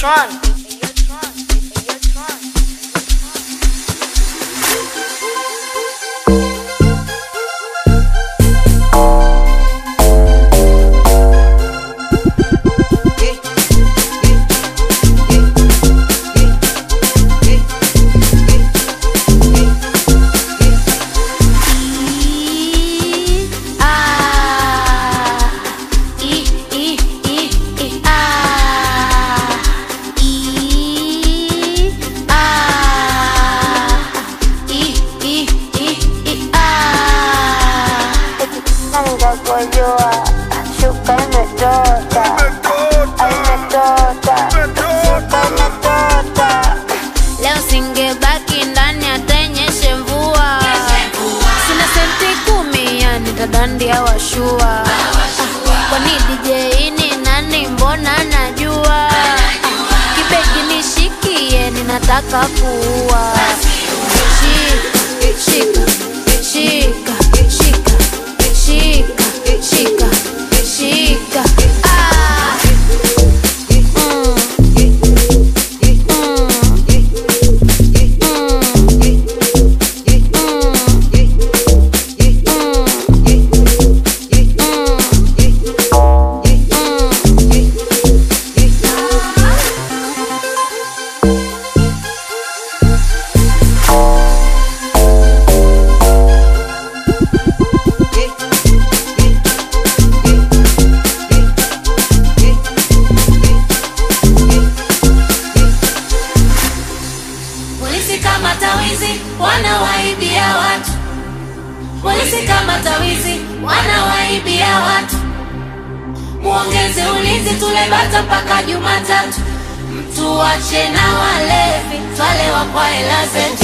Tron. Shuka imetoka, leo singebaki ndani atanyeshe mvua. Sina senti 10 yani tadandia washua. Kwani DJ ni nani mbona najua? Kibegi nishikie ninataka kuua. Shika, shika, shika, shika, shika, shika, ah. Wanawaibia watu. Polisi kama tawizi wanawaibia watu. Muongeze ulinzi tule bata mpaka Jumatatu. Mtu wache na walevi twalewa kwa hela zetu.